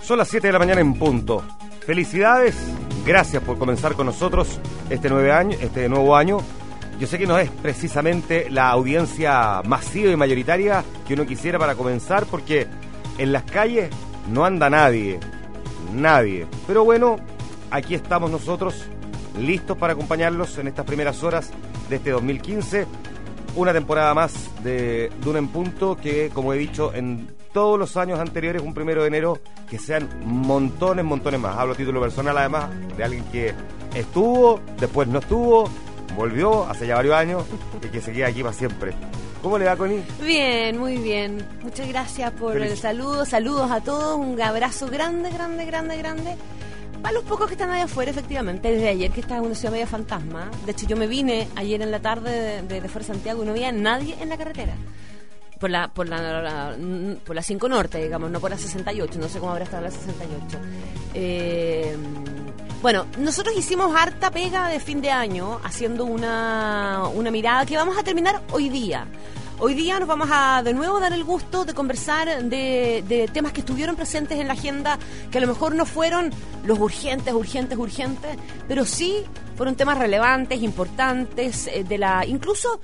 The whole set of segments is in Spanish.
Son las 7 de la mañana en punto. Felicidades, gracias por comenzar con nosotros este nuevo año. Yo sé que no es precisamente la audiencia masiva y mayoritaria que uno quisiera para comenzar, porque en las calles no anda nadie. Pero bueno, aquí estamos nosotros, listos para acompañarlos en estas primeras horas de este 2015. Una temporada más de Duna en Punto, que como he dicho en todos los años anteriores, un 1 de enero, que sean montones más. Hablo a título personal, además, de alguien que estuvo, después no estuvo, volvió hace ya varios años y que se queda aquí para siempre. ¿Cómo le va, Connie? Bien, muy bien. Muchas gracias por el saludo. Saludos a todos. Un abrazo grande. Para los pocos que están allá afuera, efectivamente. Desde ayer que estaba en una ciudad media fantasma. De hecho, yo me vine ayer en la tarde de fuera de Santiago y no había nadie en la carretera. Por la 5 Norte, digamos, no por la 68. No sé cómo habrá estado la 68. Bueno, nosotros hicimos harta pega de fin de año, haciendo una mirada que vamos a terminar hoy día. Hoy día nos vamos a de nuevo dar el gusto de conversar de temas que estuvieron presentes en la agenda, que a lo mejor no fueron los urgentes, pero sí fueron temas relevantes, importantes, incluso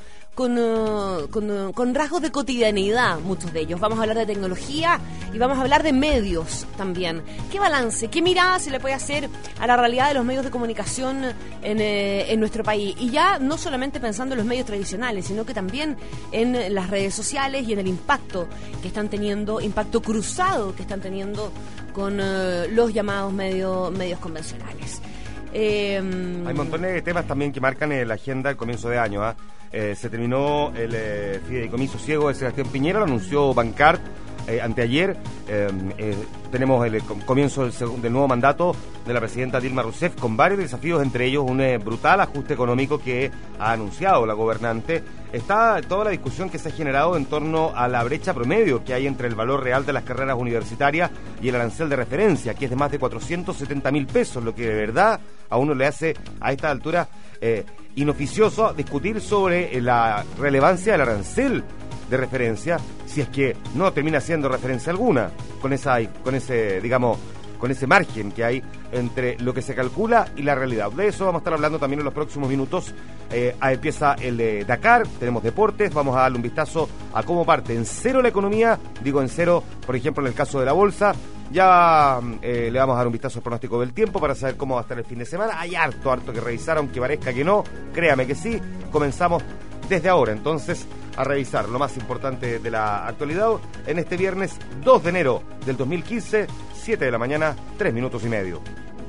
con rasgos de cotidianidad, muchos de ellos. Vamos a hablar de tecnología y vamos a hablar de medios también. ¿Qué balance, qué mirada se le puede hacer a la realidad de los medios de comunicación en nuestro país? Y ya no solamente pensando en los medios tradicionales, sino que también en las redes sociales y en el impacto que están teniendo, impacto cruzado que están teniendo con los llamados medios convencionales. Hay montones de temas también que marcan la agenda al comienzo de año. Se terminó el fideicomiso ciego de Sebastián Piñera, lo anunció Bancart anteayer. Tenemos el comienzo del nuevo mandato de la presidenta Dilma Rousseff, con varios desafíos, entre ellos un brutal ajuste económico que ha anunciado la gobernante. Está toda la discusión que se ha generado en torno a la brecha promedio que hay entre el valor real de las carreras universitarias y el arancel de referencia, que es de más de 470.000 pesos, lo que de verdad a uno le hace a esta altura inoficioso discutir sobre la relevancia del arancel de referencia, si es que no termina siendo referencia alguna, con ese margen que hay entre lo que se calcula y la realidad. De eso vamos a estar hablando también en los próximos minutos. Empieza el Dakar, tenemos deportes, vamos a darle un vistazo a cómo parte en cero la economía, digo en cero, por ejemplo, en el caso de la bolsa. Ya le vamos a dar un vistazo al pronóstico del tiempo para saber cómo va a estar el fin de semana. Hay harto que revisar, aunque parezca que no, créame que sí. Comenzamos desde ahora, entonces, a revisar lo más importante de la actualidad en este viernes 2 de enero del 2015, 7 de la mañana, 3 minutos y medio.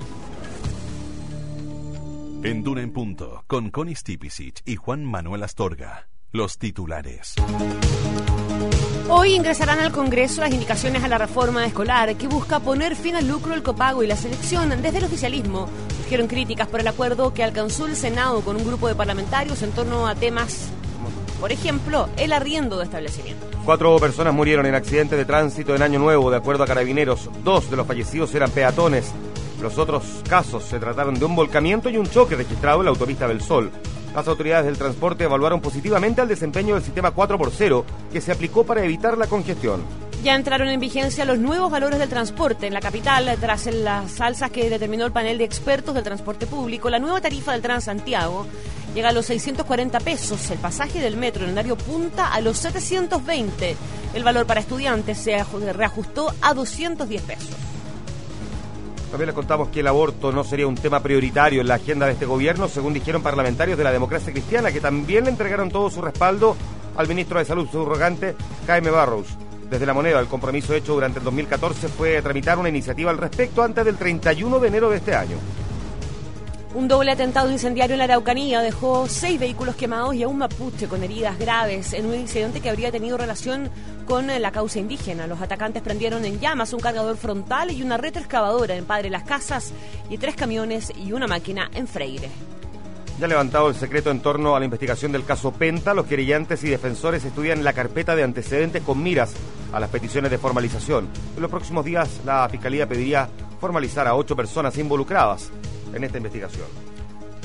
En Duna en Punto, con Connie Stipicic y Juan Manuel Astorga. Los titulares. Hoy ingresarán al Congreso las indicaciones a la reforma escolar que busca poner fin al lucro, el copago y la selección. Desde el oficialismo surgieron críticas por el acuerdo que alcanzó el Senado con un grupo de parlamentarios en torno a temas, por ejemplo, el arriendo de establecimientos. 4 personas murieron en accidentes de tránsito en Año Nuevo, de acuerdo a Carabineros. 2 de los fallecidos eran peatones. Los otros casos se trataron de un volcamiento y un choque registrado en la autopista del Sol. Las autoridades del transporte evaluaron positivamente el desempeño del sistema 4x0 que se aplicó para evitar la congestión. Ya entraron en vigencia los nuevos valores del transporte en la capital tras las alzas que determinó el panel de expertos del transporte público. La nueva tarifa del Transantiago llega a los 640 pesos, el pasaje del metro en horario punta a los 720. El valor para estudiantes se reajustó a 210 pesos. También les contamos que el aborto no sería un tema prioritario en la agenda de este gobierno, según dijeron parlamentarios de la Democracia Cristiana, que también le entregaron todo su respaldo al ministro de Salud subrogante, Jaime Barros. Desde La Moneda, el compromiso hecho durante el 2014 fue tramitar una iniciativa al respecto antes del 31 de enero de este año. Un doble atentado incendiario en la Araucanía dejó 6 vehículos quemados y a un mapuche con heridas graves en un incidente que habría tenido relación con la causa indígena. Los atacantes prendieron en llamas un cargador frontal y una retroexcavadora en Padre Las Casas y 3 camiones y una máquina en Freire. Ya levantado el secreto en torno a la investigación del caso Penta, los querellantes y defensores estudian la carpeta de antecedentes con miras a las peticiones de formalización. En los próximos días, la Fiscalía pediría formalizar a 8 personas involucradas en esta investigación.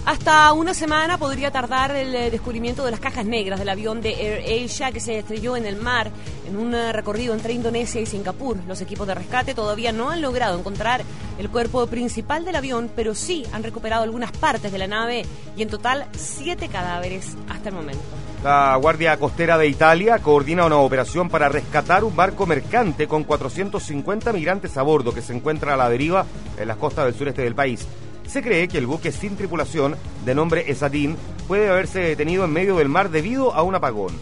Hasta una semana podría tardar el descubrimiento de las cajas negras del avión de AirAsia que se estrelló en el mar en un recorrido entre Indonesia y Singapur. Los equipos de rescate todavía no han logrado encontrar el cuerpo principal del avión, pero sí han recuperado algunas partes de la nave y en total 7 cadáveres hasta el momento. La Guardia Costera de Italia coordina una operación para rescatar un barco mercante con 450 migrantes a bordo que se encuentra a la deriva en las costas del sureste del país. Se cree que el buque sin tripulación, de nombre Esadin, puede haberse detenido en medio del mar debido a un apagón.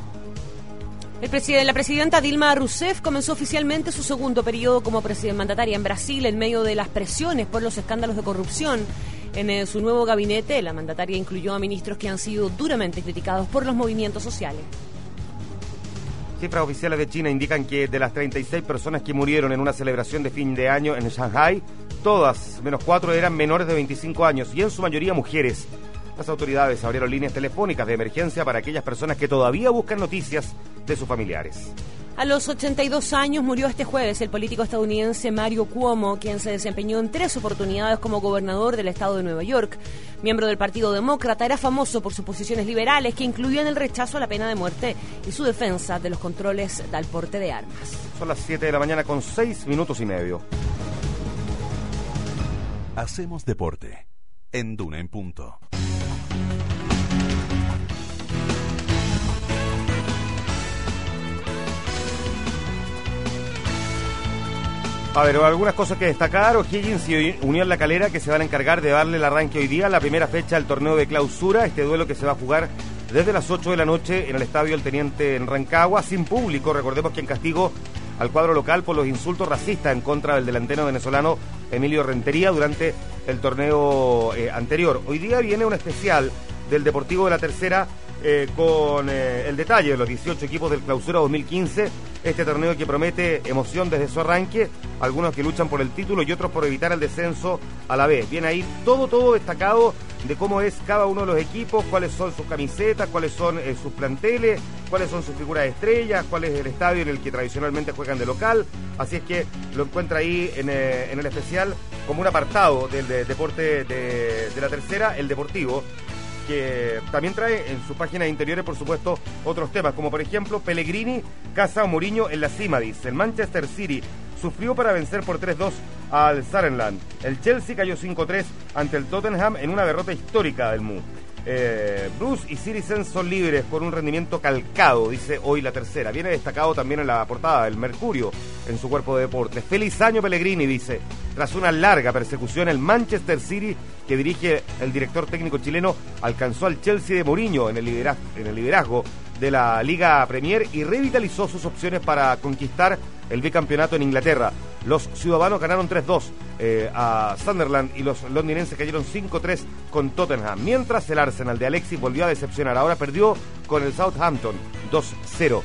La presidenta Dilma Rousseff comenzó oficialmente su segundo periodo como mandataria en Brasil en medio de las presiones por los escándalos de corrupción. En su nuevo gabinete, la mandataria incluyó a ministros que han sido duramente criticados por los movimientos sociales. Cifras oficiales de China indican que de las 36 personas que murieron en una celebración de fin de año en Shanghái, todas, menos 4, eran menores de 25 años y en su mayoría mujeres. Las autoridades abrieron líneas telefónicas de emergencia para aquellas personas que todavía buscan noticias de sus familiares. A los 82 años murió este jueves el político estadounidense Mario Cuomo, quien se desempeñó en 3 oportunidades como gobernador del estado de Nueva York. Miembro del Partido Demócrata, era famoso por sus posiciones liberales que incluían el rechazo a la pena de muerte y su defensa de los controles al porte de armas. Son las 7 de la mañana con 6 minutos y medio. Hacemos deporte en Duna en Punto. A ver, algunas cosas que destacar. O'Higgins y Unión La Calera que se van a encargar de darle el arranque hoy día a la primera fecha del torneo de clausura. Este duelo que se va a jugar desde las 8 de la noche en el Estadio El Teniente en Rancagua, sin público. Recordemos que en castigo al cuadro local por los insultos racistas en contra del delantero venezolano Emilio Rentería durante el torneo anterior. Hoy día viene un especial del Deportivo de la Tercera con el detalle de los 18 equipos del Clausura 2015, este torneo que promete emoción desde su arranque, algunos que luchan por el título y otros por evitar el descenso a la vez. Viene ahí todo destacado de cómo es cada uno de los equipos, cuáles son sus camisetas, cuáles son sus planteles, cuáles son sus figuras de estrellas, cuál es el estadio en el que tradicionalmente juegan de local. Así es que lo encuentra ahí en el especial como un apartado del deporte de la Tercera, el Deportivo, que también trae en sus páginas interiores, por supuesto, otros temas, como por ejemplo, Pellegrini caza a Mourinho en la cima, dice. El Manchester City sufrió para vencer por 3-2 al Sunderland. El Chelsea cayó 5-3 ante el Tottenham en una derrota histórica del MU. Bruce y Citizen son libres por un rendimiento calcado, dice hoy la Tercera. Viene destacado también en la portada el Mercurio en su cuerpo de deportes. Feliz año Pellegrini, dice. Tras una larga persecución, el Manchester City, que dirige el director técnico chileno, alcanzó al Chelsea de Mourinho en el liderazgo de la Liga Premier y revitalizó sus opciones para conquistar el bicampeonato en Inglaterra. Los ciudadanos ganaron 3-2 a Sunderland y los londinenses cayeron 5-3 con Tottenham, mientras el Arsenal de Alexis volvió a decepcionar. Ahora perdió con el Southampton 2-0.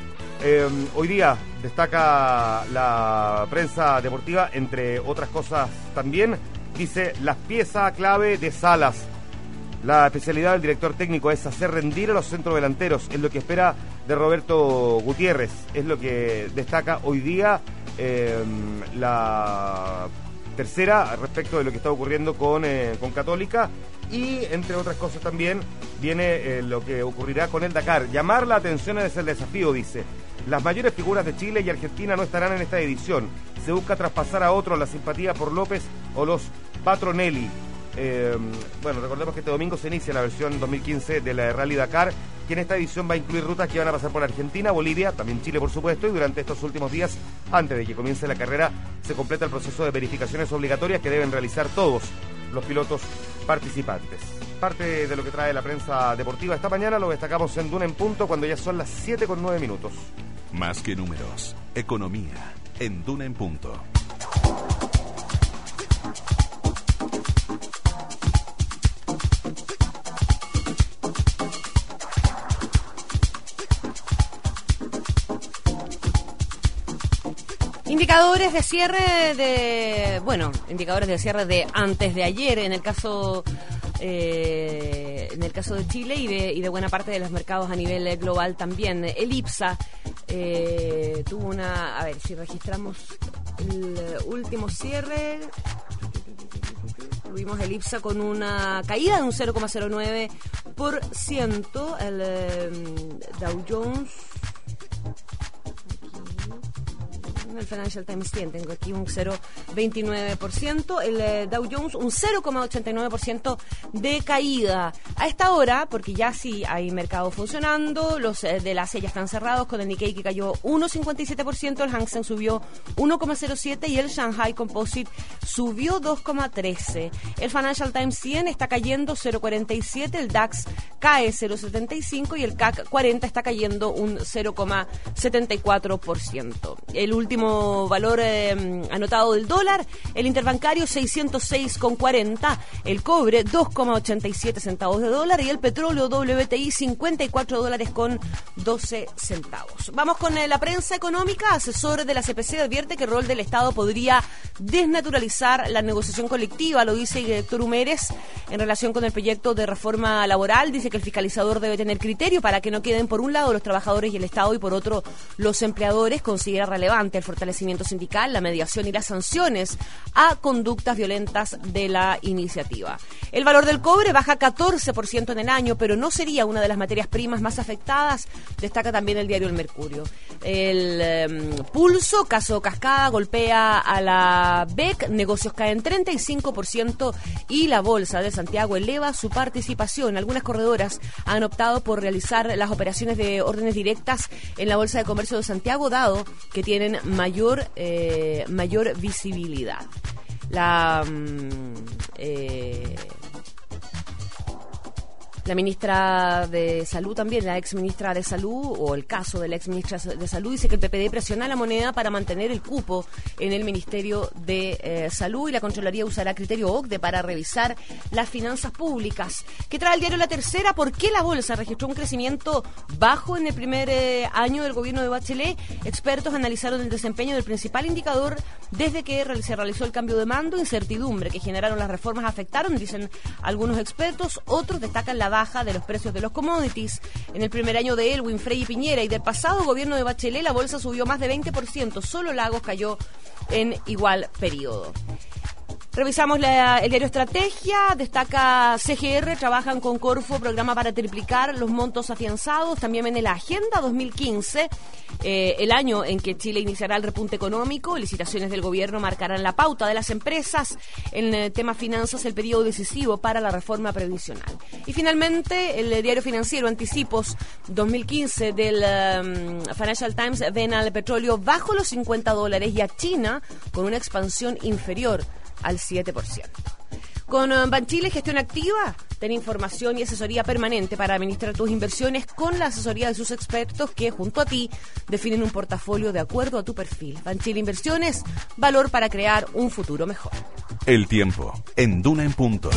Hoy día destaca la prensa deportiva, entre otras cosas también, dice, las piezas clave de Salas. La especialidad del director técnico es hacer rendir a los centrodelanteros, es lo que espera de Roberto Gutiérrez, es lo que destaca hoy día la Tercera respecto de lo que está ocurriendo con Católica. Y entre otras cosas también viene lo que ocurrirá con el Dakar. Llamar la atención es el desafío, dice. Las mayores figuras de Chile y Argentina no estarán en esta edición. Se busca traspasar a otros la simpatía por López o los Patronelli. Bueno, recordemos que este domingo se inicia la versión 2015 de la Rally Dakar, que en esta edición va a incluir rutas que van a pasar por Argentina, Bolivia, también Chile por supuesto, y durante estos últimos días, antes de que comience la carrera, se completa el proceso de verificaciones obligatorias que deben realizar todos los pilotos participantes. Parte de lo que trae la prensa deportiva esta mañana lo destacamos en Duna en Punto cuando ya son las 7:09. Más que números, economía en Duna en Punto. Indicadores de cierre de antes de ayer en el caso de Chile y de buena parte de los mercados a nivel global también. El IPSA tuvo a ver si registramos el último cierre. Tuvimos el IPSA con una caída de un 0,09%. El Dow Jones... El Financial Times tengo aquí un 0,29%, el Dow Jones un 0,89% de caída. A esta hora, porque ya sí hay mercado funcionando, los de la Asia ya están cerrados, con el Nikkei que cayó 1,57%, el Hang Seng subió 1,07% y el Shanghai Composite subió 2,13%. El Financial Times 100 está cayendo 0,47%, el DAX cae 0,75% y el CAC 40 está cayendo un 0,74%. El último valor anotado del dólar, el interbancario 606,40, el cobre 2,87 centavos de dólar y el petróleo WTI $54,12. Vamos con la prensa económica. Asesor de la CPC advierte que el rol del Estado podría desnaturalizar la negociación colectiva, lo dice Héctor Humérez en relación con el proyecto de reforma laboral. Dice que el fiscalizador debe tener criterio para que no queden por un lado los trabajadores y el Estado y por otro los empleadores. Considera relevante el fortalecimiento sindical, la mediación y las sanciones a conductas violentas de la iniciativa. El valor del cobre baja 14% en el año, pero no sería una de las materias primas más afectadas, destaca también el diario El Mercurio. El pulso, caso Cascada, golpea a la BEC, negocios caen 35% y la Bolsa de Santiago eleva su participación. Algunas corredoras han optado por realizar las operaciones de órdenes directas en la Bolsa de Comercio de Santiago, dado que tienen mayor visibilidad. La ministra de Salud también, la ex ministra de Salud, o el caso de la ex ministra de Salud, dice que el PPD presiona a la moneda para mantener el cupo en el Ministerio de Salud y la Contraloría usará criterio OCDE para revisar las finanzas públicas. ¿Qué trae el diario La Tercera? ¿Por qué la bolsa registró un crecimiento bajo en el primer año del gobierno de Bachelet? Expertos analizaron el desempeño del principal indicador desde que se realizó el cambio de mando. Incertidumbre que generaron las reformas afectaron, dicen algunos expertos. Otros destacan la baja de los precios de los commodities. En el primer año de Elwin, Frey y Piñera y del pasado gobierno de Bachelet, la bolsa subió más de 20%. Solo Lagos cayó en igual periodo. Revisamos el diario Estrategia, destaca CGR, trabajan con Corfo, programa para triplicar los montos afianzados. También viene la Agenda 2015, el año en que Chile iniciará el repunte económico. Licitaciones del gobierno marcarán la pauta de las empresas. En el tema finanzas, el periodo decisivo para la reforma previsional. Y finalmente, el diario financiero, anticipos 2015 del Financial Times, ven al petróleo bajo los $50 y a China con una expansión inferior al 7%. Con Banchile, gestión activa, ten información y asesoría permanente para administrar tus inversiones con la asesoría de sus expertos que, junto a ti, definen un portafolio de acuerdo a tu perfil. Banchile Inversiones, valor para crear un futuro mejor. El tiempo, en Duna en Punto.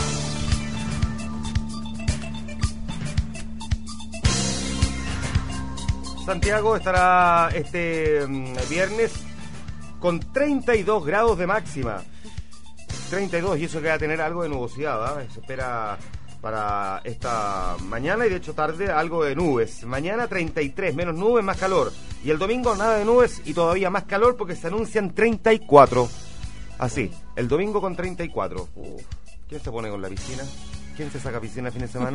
Santiago estará este viernes con 32 grados de máxima. 32, y eso que va a tener algo de nubosidad, ¿eh? Se espera para esta mañana y de hecho tarde algo de nubes. Mañana 33, menos nubes, más calor. Y el domingo nada de nubes y todavía más calor porque se anuncian 34. Así, el domingo con 34. ¿Quién se pone con la piscina? ¿Quién se saca piscina el fin de semana?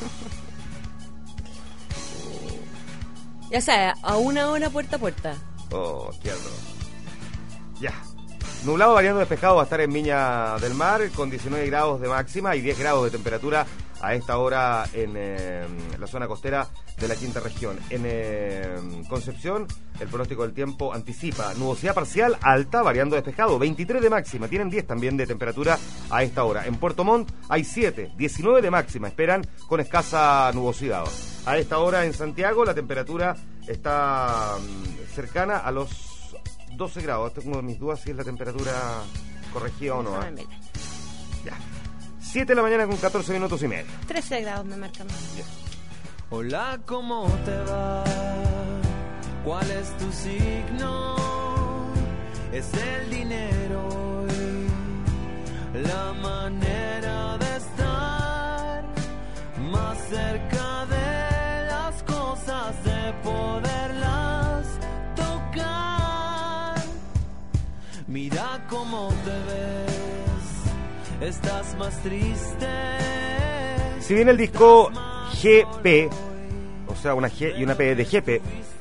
Ya sea, a una hora puerta a puerta. Oh, qué horror. Ya. Nublado variando despejado va a estar en Viña del Mar con 19 grados de máxima y 10 grados de temperatura a esta hora en la zona costera de la quinta región. En Concepción, el pronóstico del tiempo anticipa nubosidad parcial alta variando despejado, 23 de máxima, tienen 10 también de temperatura a esta hora. En Puerto Montt hay 7, 19 de máxima, esperan con escasa nubosidad. A esta hora en Santiago la temperatura está cercana a los 12 grados. Tengo mis dudas si es la temperatura corregida o no. Ya. 7 de la mañana con 14 minutos y medio. 13 grados me marcan. Yeah. Hola, ¿cómo te va? ¿Cuál es tu signo? Es el dinero y la manera de estar más cerca de las cosas, de poderlas tocar. Mira cómo te ves estás más triste. Si bien el disco GP, o sea, una G y una P de GP,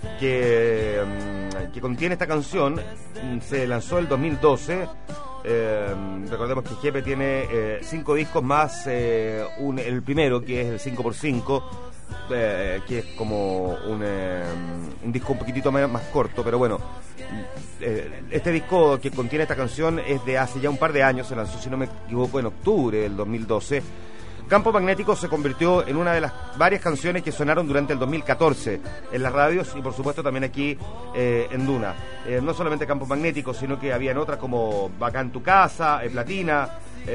que contiene esta canción, se lanzó el 2012. Recordemos que GP tiene 5 discos más el primero, que es el 5x5, que es como un disco un poquitito más corto, pero bueno, este disco que contiene esta canción es de hace ya un par de años, se lanzó, si no me equivoco, en octubre del 2012. Campo Magnético se convirtió en una de las varias canciones que sonaron durante el 2014 en las radios y por supuesto también aquí en Duna. No solamente Campo Magnético, sino que habían otras como Bacán tu casa, Platina,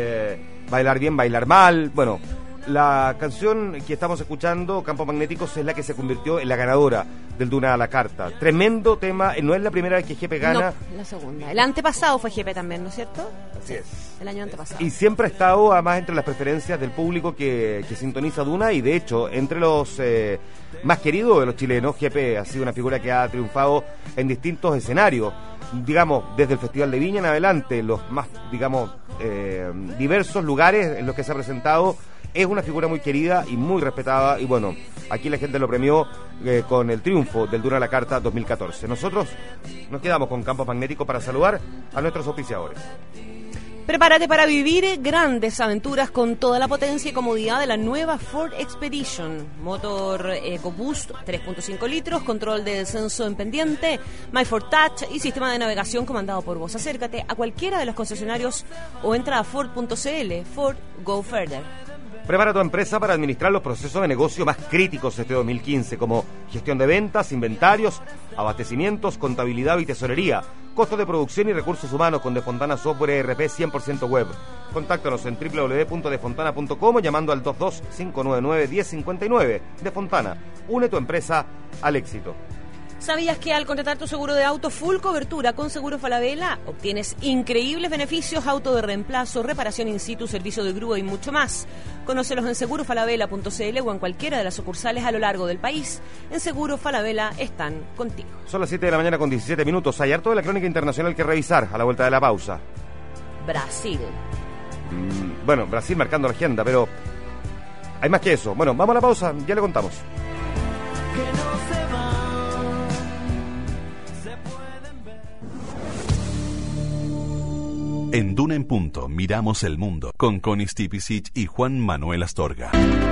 Bailar bien, bailar mal. Bueno, la canción que estamos escuchando, Campo Magnéticos, es la que se convirtió en la ganadora del Duna a la carta. Tremendo tema, no es la primera vez que GP gana. No, la segunda. El antepasado fue GP también, ¿no es cierto? Así es. El año antepasado. Y siempre ha estado, además, entre las preferencias del público que sintoniza Duna, y de hecho, entre los más queridos de los chilenos, GP ha sido una figura que ha triunfado en distintos escenarios, digamos, desde el Festival de Viña en adelante, los más, digamos, diversos lugares en los que se ha presentado. Es una figura muy querida y muy respetada, y bueno, aquí la gente lo premió con el triunfo del Duna a la Carta 2014. Nosotros nos quedamos con Campo Magnético para saludar a nuestros auspiciadores. Prepárate para vivir grandes aventuras con toda la potencia y comodidad de la nueva Ford Expedition. Motor EcoBoost 3.5 litros, control de descenso en pendiente, MyFord Touch y sistema de navegación comandado por voz. Acércate a cualquiera de los concesionarios o entra a Ford.cl. Ford, go further. Prepara tu empresa para administrar los procesos de negocio más críticos este 2015, como gestión de ventas, inventarios, abastecimientos, contabilidad y tesorería, costos de producción y recursos humanos con Defontana Software ERP 100% web. Contáctanos en www.defontana.com o llamando al 22-599-1059. Defontana, une tu empresa al éxito. ¿Sabías que al contratar tu seguro de auto full cobertura con Seguro Falabella obtienes increíbles beneficios, auto de reemplazo, reparación in situ, servicio de grúa y mucho más? Conócelos en segurofalabella.cl o en cualquiera de las sucursales a lo largo del país. En Seguro Falabella están contigo. Son las 7 de la mañana con 17 minutos. Hay harto de la crónica internacional que revisar a la vuelta de la pausa. Brasil. Bueno, Brasil marcando la agenda, pero hay más que eso. Bueno, vamos a la pausa, ya le contamos. Que no se van. En Duna en Punto miramos el mundo con Connie Stipicic y Juan Manuel Astorga.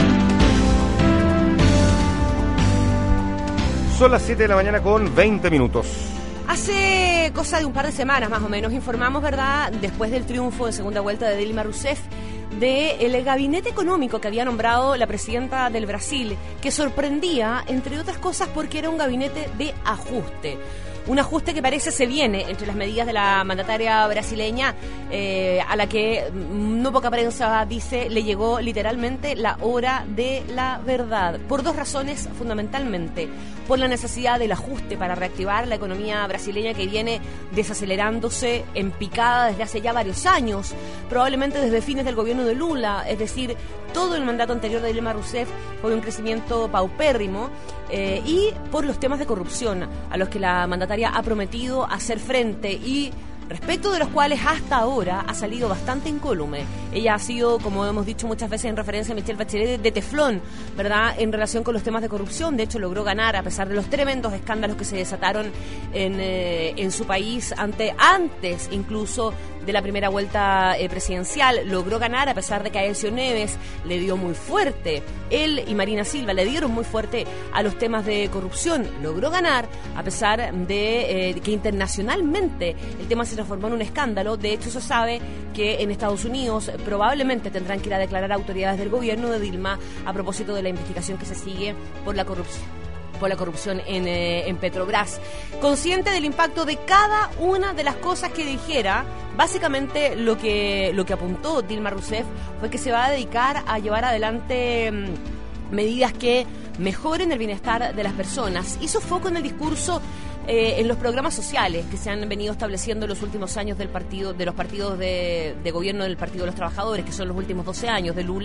Son las 7 de la mañana con 20 minutos. Hace cosa de un par de semanas más o menos informamos, ¿verdad?, después del triunfo de segunda vuelta de Dilma Rousseff, del gabinete económico que había nombrado la presidenta del Brasil, que sorprendía, entre otras cosas, porque era un gabinete de ajuste. Un ajuste que parece se viene entre las medidas de la mandataria brasileña, a la que no poca prensa dice le llegó literalmente la hora de la verdad. Por dos razones fundamentalmente. Por la necesidad del ajuste para reactivar la economía brasileña que viene desacelerándose en picada desde hace ya varios años, probablemente desde fines del gobierno de Lula, es decir, todo el mandato anterior de Dilma Rousseff fue un crecimiento paupérrimo, y por los temas de corrupción a los que la mandataria ha prometido hacer frente y respecto de los cuales hasta ahora ha salido bastante incólume. Ella ha sido, como hemos dicho muchas veces en referencia a Michelle Bachelet, de teflón, ¿verdad?, en relación con los temas de corrupción. De hecho, logró ganar, a pesar de los tremendos escándalos que se desataron en su país antes incluso de la primera vuelta presidencial. Logró ganar a pesar de que Aécio Neves le dio muy fuerte. Él y Marina Silva le dieron muy fuerte a los temas de corrupción. Logró ganar a pesar de que internacionalmente el tema se transformó en un escándalo. De hecho, se sabe que en Estados Unidos probablemente tendrán que ir a declarar autoridades del gobierno de Dilma a propósito de la investigación que se sigue por la corrupción en Petrobras. Consciente del impacto de cada una de las cosas que dijera, básicamente lo que apuntó Dilma Rousseff fue que se va a dedicar a llevar adelante medidas que mejoren el bienestar de las personas. Hizo foco en el discurso en los programas sociales que se han venido estableciendo en los últimos años de los partidos de gobierno del Partido de los Trabajadores, que son los últimos 12 años de Lula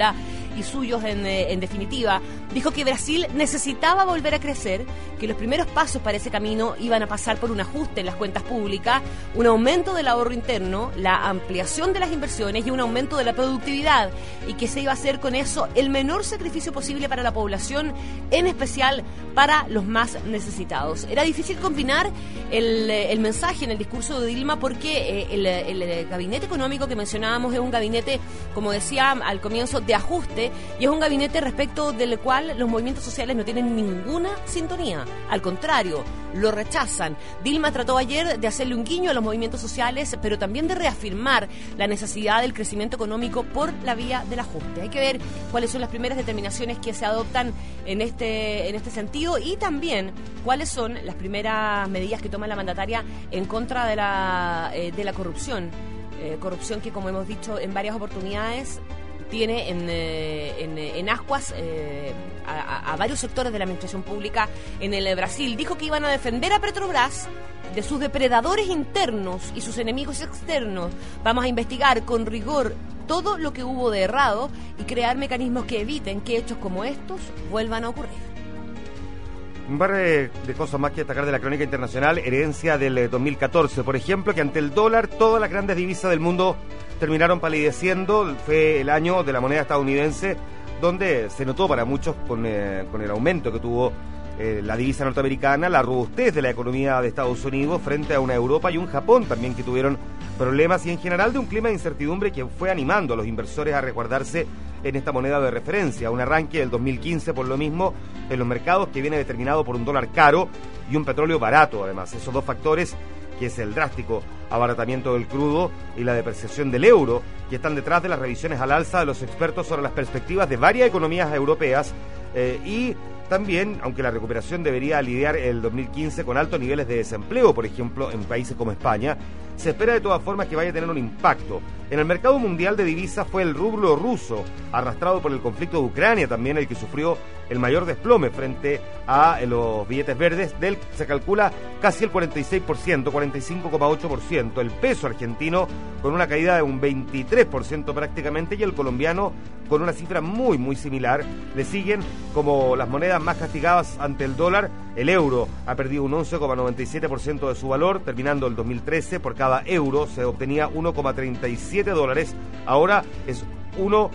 y suyos en definitiva, dijo que Brasil necesitaba volver a crecer, que los primeros pasos para ese camino iban a pasar por un ajuste en las cuentas públicas, un aumento del ahorro interno, la ampliación de las inversiones y un aumento de la productividad, y que se iba a hacer con eso el menor sacrificio posible para la población, en especial para los más necesitados. Era difícil combinar el mensaje en el discurso de Dilma porque el gabinete económico que mencionábamos es un gabinete, como decía al comienzo, de ajuste, y es un gabinete respecto del cual los movimientos sociales no tienen ninguna sintonía. Al contrario, lo rechazan. Dilma trató ayer de hacerle un guiño a los movimientos sociales, pero también de reafirmar la necesidad del crecimiento económico por la vía del ajuste. Hay que ver cuáles son las primeras determinaciones que se adoptan en este sentido, y también cuáles son las primeras medidas que toma la mandataria en contra de la corrupción. Corrupción que, como hemos dicho en varias oportunidades, tiene en ascuas a varios sectores de la administración pública en el Brasil. Dijo que iban a defender a Petrobras de sus depredadores internos y sus enemigos externos. Vamos a investigar con rigor todo lo que hubo de errado y crear mecanismos que eviten que hechos como estos vuelvan a ocurrir. Un par de cosas más que destacar de la crónica internacional. Herencia del 2014, por ejemplo, que ante el dólar todas las grandes divisas del mundo terminaron palideciendo. Fue el año de la moneda estadounidense, donde se notó para muchos con el aumento que tuvo la divisa norteamericana, la robustez de la economía de Estados Unidos frente a una Europa y un Japón también que tuvieron problemas, y en general de un clima de incertidumbre que fue animando a los inversores a resguardarse en esta moneda de referencia. Un arranque del 2015 por lo mismo en los mercados que viene determinado por un dólar caro y un petróleo barato, además. Esos dos factores, que es el drástico abaratamiento del crudo y la depreciación del euro, que están detrás de las revisiones al alza de los expertos sobre las perspectivas de varias economías europeas, y también, aunque la recuperación debería lidiar el 2015 con altos niveles de desempleo, por ejemplo, en países como España, se espera de todas formas que vaya a tener un impacto. En el mercado mundial de divisas fue el rublo ruso, arrastrado por el conflicto de Ucrania, también el que sufrió el mayor desplome frente a los billetes verdes, del se calcula casi el 46%, 45,8%. El peso argentino con una caída de un 23% prácticamente, y el colombiano con una cifra muy, muy similar. Le siguen como las monedas más castigadas ante el dólar. El euro ha perdido un 11,97% de su valor, terminando el 2013 por cada euro se obtenía 1,37 dólares, ahora es 1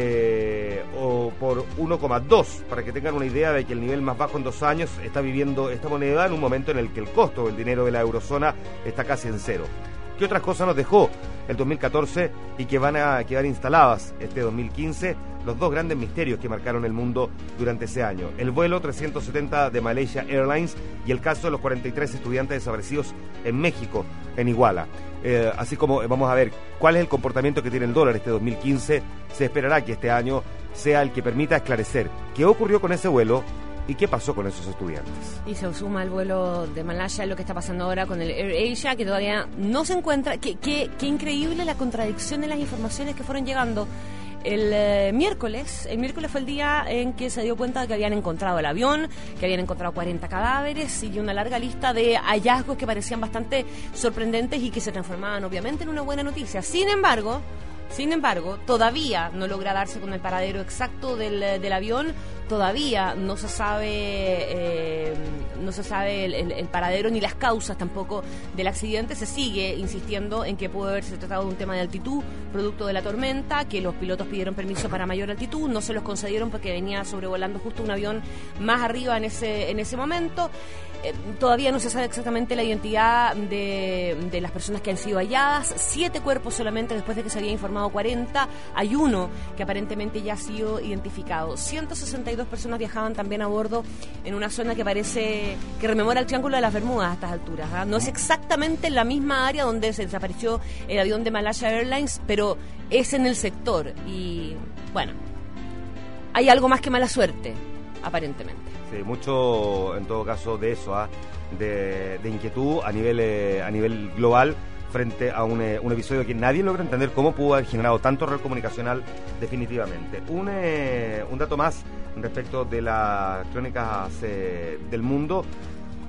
o por 1,2, para que tengan una idea de que el nivel más bajo en 2 años está viviendo esta moneda en un momento en el que el costo del dinero de la eurozona está casi en cero. ¿Qué otras cosas nos dejó el 2014 y que van a quedar instaladas este 2015? Los dos grandes misterios que marcaron el mundo durante ese año: el vuelo 370 de Malaysia Airlines y el caso de los 43 estudiantes desaparecidos en México, en Iguala. Así como vamos a ver cuál es el comportamiento que tiene el dólar este 2015, se esperará que este año sea el que permita esclarecer qué ocurrió con ese vuelo y qué pasó con esos estudiantes. Y se suma el vuelo de Malaya, lo que está pasando ahora con el Air Asia, que todavía no se encuentra. Qué increíble la contradicción de las informaciones que fueron llegando. El miércoles fue el día en que se dio cuenta de que habían encontrado el avión, que habían encontrado 40 cadáveres y una larga lista de hallazgos que parecían bastante sorprendentes y que se transformaban obviamente en una buena noticia. Sin embargo, todavía no logra darse con el paradero exacto del avión. Todavía no se sabe el paradero ni las causas tampoco del accidente. Se sigue insistiendo en que pudo haberse tratado de un tema de altitud producto de la tormenta, que los pilotos pidieron permiso para mayor altitud, no se los concedieron porque venía sobrevolando justo un avión más arriba en ese momento. Todavía no se sabe exactamente la identidad de las personas que han sido halladas. 7 cuerpos solamente después de que se había informado 40. Hay uno que aparentemente ya ha sido identificado. 162 personas viajaban también a bordo en una zona que parece que rememora el Triángulo de las Bermudas a estas alturas, ¿eh? No es exactamente la misma área donde se desapareció el avión de Malaysia Airlines, pero es en el sector. Y bueno, hay algo más que mala suerte, aparentemente. Sí, mucho en todo caso de eso, de inquietud a nivel global frente a un episodio que nadie logra entender cómo pudo haber generado tanto error comunicacional definitivamente. Un dato más respecto de las crónicas del mundo.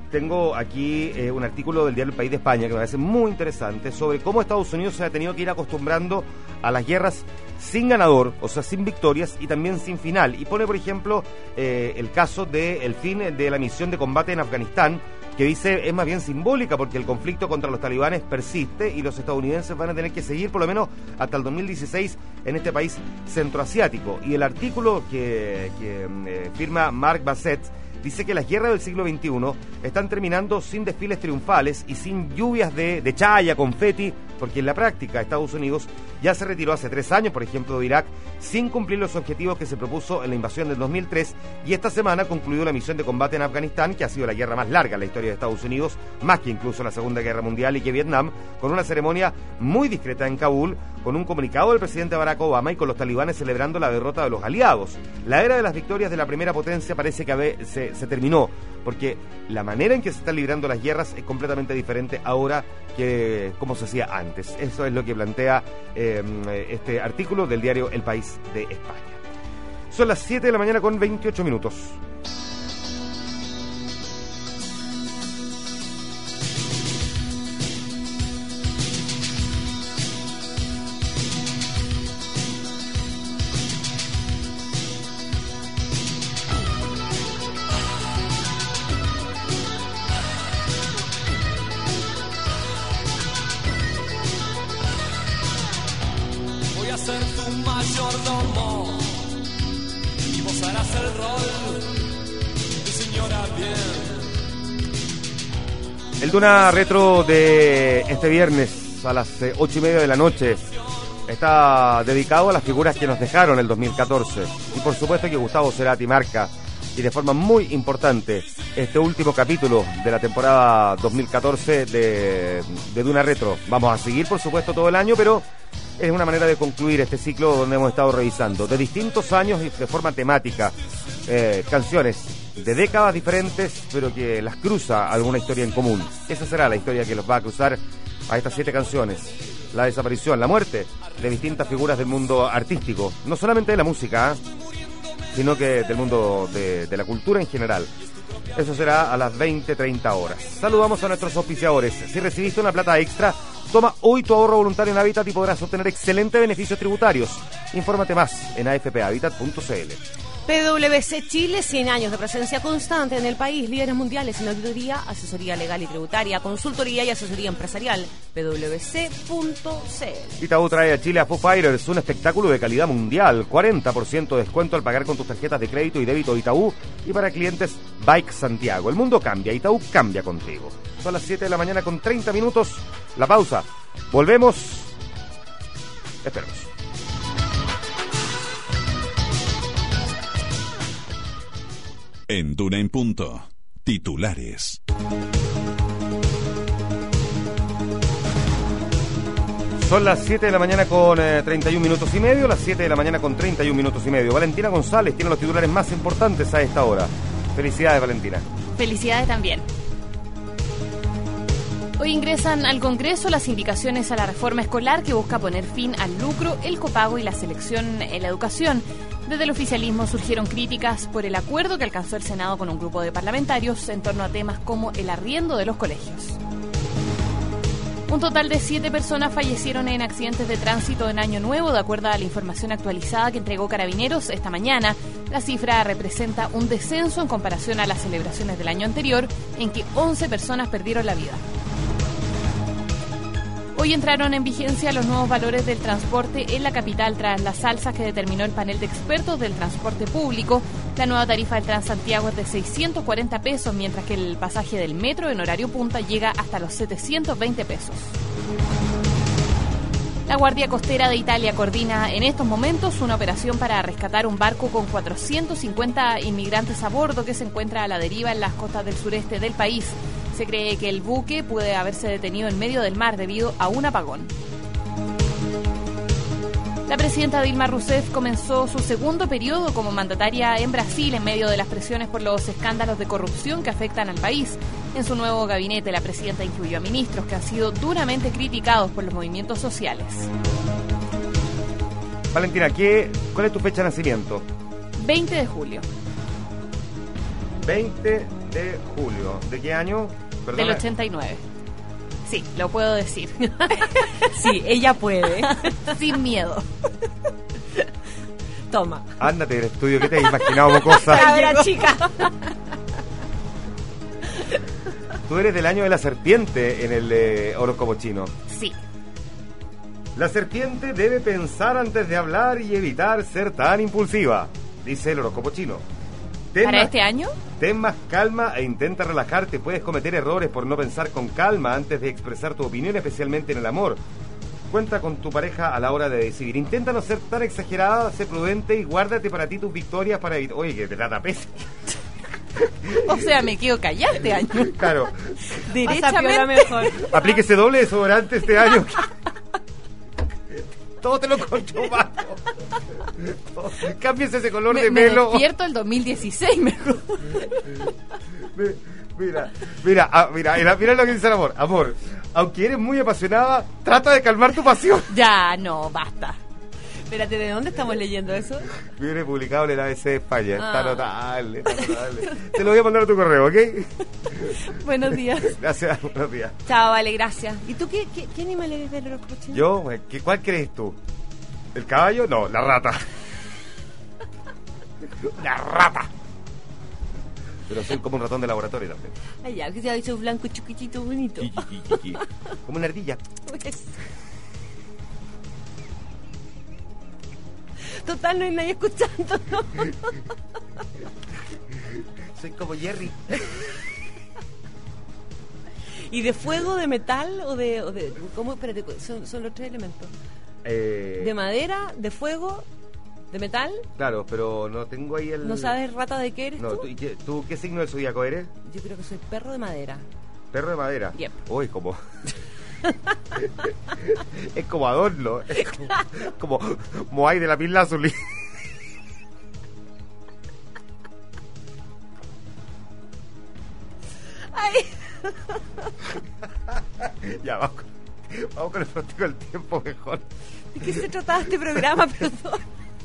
tengo aquí un artículo del diario El País de España que me parece muy interesante sobre cómo Estados Unidos se ha tenido que ir acostumbrando a las guerras sin ganador, o sea, sin victorias y también sin final. Y pone, por ejemplo, el caso del fin de la misión de combate en Afganistán, que dice es más bien simbólica porque el conflicto contra los talibanes persiste y los estadounidenses van a tener que seguir por lo menos hasta el 2016 en este país centroasiático. Y el artículo que firma Mark Bassett dice que las guerras del siglo XXI están terminando sin desfiles triunfales y sin lluvias de chaya, confeti, porque en la práctica Estados Unidos ya se retiró hace 3 años, por ejemplo, de Irak, sin cumplir los objetivos que se propuso en la invasión del 2003, y esta semana concluyó la misión de combate en Afganistán, que ha sido la guerra más larga en la historia de Estados Unidos, más que incluso la Segunda Guerra Mundial y que Vietnam, con una ceremonia muy discreta en Kabul, con un comunicado del presidente Barack Obama y con los talibanes celebrando la derrota de los aliados. La era de las victorias de la primera potencia parece que se terminó, porque la manera en que se están librando las guerras es completamente diferente ahora que como se hacía antes. Eso es lo que plantea este artículo del diario El País de España. Son las 7 de la mañana con 28 minutos. El Duna Retro de este viernes a las 8:30 de la noche está dedicado a las figuras que nos dejaron el 2014. Y por supuesto que Gustavo Cerati marca, y de forma muy importante, este último capítulo de la temporada 2014 de Duna Retro. Vamos a seguir, por supuesto, todo el año, pero es una manera de concluir este ciclo donde hemos estado revisando de distintos años y de forma temática canciones de décadas diferentes, pero que las cruza alguna historia en común. Esa será la historia que los va a cruzar a estas 7 canciones. La desaparición, la muerte de distintas figuras del mundo artístico, no solamente de la música, sino que del mundo de la cultura en general. Eso será a las 20:30 horas. Saludamos a nuestros auspiciadores. Si recibiste una plata extra, toma hoy tu ahorro voluntario en Habitat y podrás obtener excelentes beneficios tributarios. Infórmate más en afphabitat.cl. PwC Chile, 100 años de presencia constante en el país, líderes mundiales en auditoría, asesoría legal y tributaria, consultoría y asesoría empresarial. PwC.cl. Itaú trae a Chile a Foo Fighters, un espectáculo de calidad mundial, 40% de descuento al pagar con tus tarjetas de crédito y débito Itaú, y para clientes Bike Santiago. El mundo cambia, Itaú cambia contigo. Son las 7 de la mañana con 30 minutos, la pausa. Volvemos. Esperemos. En Duna en Punto, titulares. Son las 7 de la mañana con 31 minutos y medio, las 7 de la mañana con 31 minutos y medio. Valentina González tiene los titulares más importantes a esta hora. Felicidades, Valentina. Felicidades también. Hoy ingresan al Congreso las indicaciones a la reforma escolar que busca poner fin al lucro, el copago y la selección en la educación. Desde el oficialismo surgieron críticas por el acuerdo que alcanzó el Senado con un grupo de parlamentarios en torno a temas como el arriendo de los colegios. Un total de 7 personas fallecieron en accidentes de tránsito en Año Nuevo, de acuerdo a la información actualizada que entregó Carabineros esta mañana. La cifra representa un descenso en comparación a las celebraciones del año anterior, en que 11 personas perdieron la vida. Hoy entraron en vigencia los nuevos valores del transporte en la capital tras las alzas que determinó el panel de expertos del transporte público. La nueva tarifa del Transantiago es de 640 pesos, mientras que el pasaje del metro en horario punta llega hasta los 720 pesos. La Guardia Costera de Italia coordina en estos momentos una operación para rescatar un barco con 450 inmigrantes a bordo que se encuentra a la deriva en las costas del sureste del país. Se cree que el buque puede haberse detenido en medio del mar debido a un apagón. La presidenta Dilma Rousseff comenzó su segundo periodo como mandataria en Brasil en medio de las presiones por los escándalos de corrupción que afectan al país. En su nuevo gabinete, la presidenta incluyó a ministros que han sido duramente criticados por los movimientos sociales. Valentina, ¿cuál es tu fecha de nacimiento? 20 de julio. 20 de julio. ¿De qué año? Perdona. Del 89. Sí, lo puedo decir. Sí, ella puede. Sin miedo. Toma. Ándate del estudio, ¿qué te has imaginado, mocosa? A ver, chica. Tú eres del año de la serpiente en el horóscopo chino. Sí. La serpiente debe pensar antes de hablar y evitar ser tan impulsiva, dice el horóscopo chino. ¿Para este año? Ten más calma e intenta relajarte. Puedes cometer errores por no pensar con calma antes de expresar tu opinión, especialmente en el amor. Cuenta con tu pareja a la hora de decidir. Intenta no ser tan exagerada, sé prudente y guárdate para ti tus victorias para evitar... Oye, que te trata pésimo. O sea, me quedo callada este año. Claro. Derechamente mejor. Aplíquese doble desodorante este año. Todo te lo encontró malo. Cámbiese ese color de Me pelo. despierto el 2016 mejor. Mira lo que dice el amor. Amor, aunque eres muy apasionada, trata de calmar tu pasión. Ya, no, basta. Espérate, ¿de dónde estamos leyendo eso? Viene publicado en el ABC de España. Ah. Está notable. Te lo voy a mandar a tu correo, ¿ok? Buenos días. Gracias, buenos días. Chao, vale, gracias. ¿Y tú qué animal eres del horóscopo chino? Yo, ¿cuál crees tú? ¿El caballo? No, la rata. La rata. Pero soy como un ratón de laboratorio también. Ay, ya, que se ha hecho blanco, chiquitito, bonito. Como una ardilla. Pues. Total, no hay nadie escuchando, ¿no? Soy como Jerry. ¿Y de fuego, de metal o de cómo? Espérate, son los tres elementos. ¿De madera, de fuego, de metal? Claro, pero no tengo ahí el... ¿No sabes, rata, de qué eres No, tú? ¿tú qué signo del zodiaco eres? Yo creo que soy perro de madera. Perro de madera. Yep. Uy, como... es como adorno. Es como Moai de la Pila Azulí. Ay. Ya, vamos con el pronóstico del tiempo mejor. ¿De qué se trataba este programa? Perdón.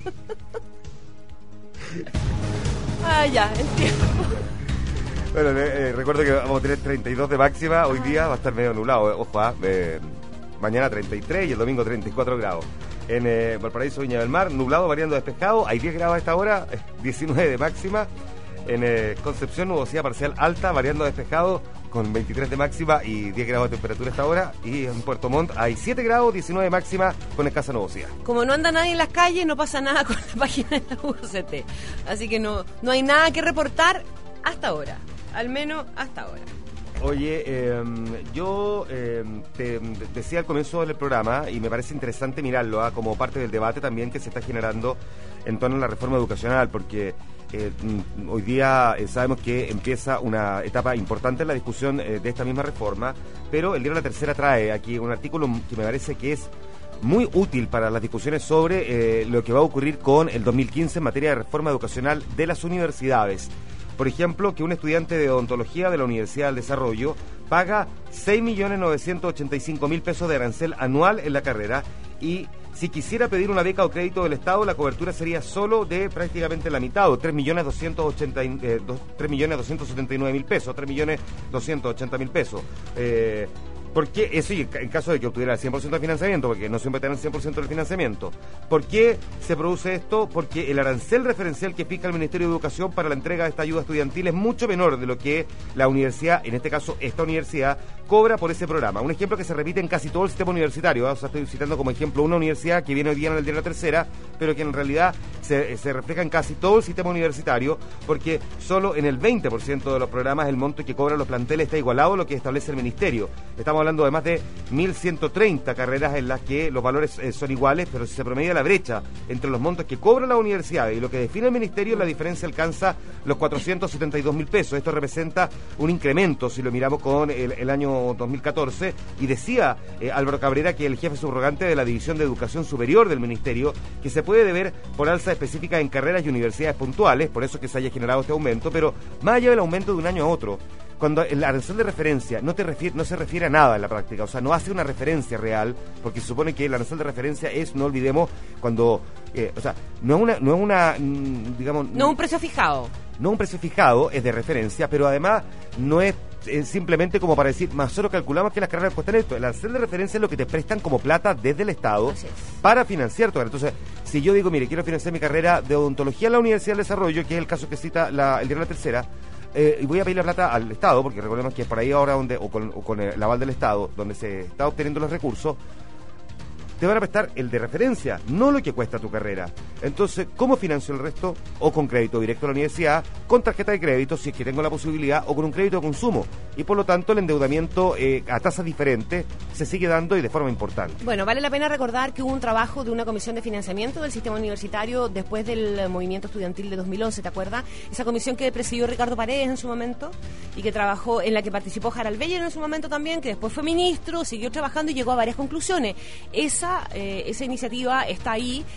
Ah, ya, entiendo. Bueno, recuerdo que vamos a tener 32 de máxima. Hoy día va a estar medio nublado. Ojo, mañana 33 y el domingo 34 grados. En Valparaíso, Viña del Mar, nublado, variando despejado. Hay 10 grados a esta hora, 19 de máxima. En Concepción, nubosidad parcial alta, variando despejado, con 23 de máxima y 10 grados de temperatura a esta hora. Y en Puerto Montt hay 7 grados, 19 de máxima, con escasa nubosidad. Como no anda nadie en las calles, no pasa nada con la página de la UCT. Así que no hay nada que reportar hasta ahora. Al menos hasta ahora. Oye, yo te decía al comienzo del programa, y me parece interesante mirarlo como parte del debate también que se está generando en torno a la reforma educacional, porque hoy día sabemos que empieza una etapa importante en la discusión de esta misma reforma, pero el diario La Tercera trae aquí un artículo que me parece que es muy útil para las discusiones sobre lo que va a ocurrir con el 2015 en materia de reforma educacional de las universidades. Por ejemplo, que un estudiante de odontología de la Universidad del Desarrollo paga 6.985.000 pesos de arancel anual en la carrera, y si quisiera pedir una beca o crédito del Estado, la cobertura sería solo de prácticamente la mitad, o 3.279.000 pesos, 3.280.000 pesos. ¿Por qué? Eso y en caso de que obtuviera el 100% de financiamiento, porque no siempre tienen el 100% del financiamiento. ¿Por qué se produce esto? Porque el arancel referencial que fija el Ministerio de Educación para la entrega de esta ayuda estudiantil es mucho menor de lo que la universidad, en este caso esta universidad, cobra por ese programa. Un ejemplo que se repite en casi todo el sistema universitario, ¿eh? O sea, estoy citando como ejemplo una universidad que viene hoy día en el diario La Tercera, pero que en realidad se refleja en casi todo el sistema universitario, porque solo en el 20% de los programas el monto que cobran los planteles está igualado a lo que establece el Ministerio. Estamos hablando de más de 1.130 carreras en las que los valores son iguales, pero si se promedia la brecha entre los montos que cobra la universidad y lo que define el Ministerio, la diferencia alcanza los 472.000 pesos. Esto representa un incremento si lo miramos con el año 2014, y decía Álvaro Cabrera, que el jefe subrogante de la División de Educación Superior del Ministerio, que se puede deber por alza específica en carreras y universidades puntuales, por eso que se haya generado este aumento, pero más allá del aumento de un año a otro, cuando el arancel de referencia no se refiere a nada en la práctica, o sea, no hace una referencia real, porque se supone que el arancel de referencia es, no olvidemos, cuando, o sea, no es una, digamos... No un precio fijado. No un precio fijado, es de referencia, pero además no es simplemente como para decir, nosotros calculamos que las carreras cuestan esto. El arancel de referencia es lo que te prestan como plata desde el Estado para financiar tu carrera. Entonces, si yo digo, mire, quiero financiar mi carrera de odontología en la Universidad del Desarrollo, que es el caso que cita el diario La Tercera, y voy a pedir la plata al Estado, porque recordemos que es por ahí ahora donde, o con el aval del Estado, donde se está obteniendo los recursos, te van a prestar el de referencia, no lo que cuesta tu carrera. Entonces, ¿cómo financio el resto? O con crédito directo a la universidad, con tarjeta de crédito, si es que tengo la posibilidad, o con un crédito de consumo. Y por lo tanto, el endeudamiento a tasas diferentes se sigue dando y de forma importante. Bueno, vale la pena recordar que hubo un trabajo de una comisión de financiamiento del sistema universitario después del movimiento estudiantil de 2011, ¿te acuerdas? Esa comisión que presidió Ricardo Paredes en su momento y que trabajó, en la que participó Harald Beyer en su momento también, que después fue ministro, siguió trabajando y llegó a varias conclusiones. Esa iniciativa está ahí.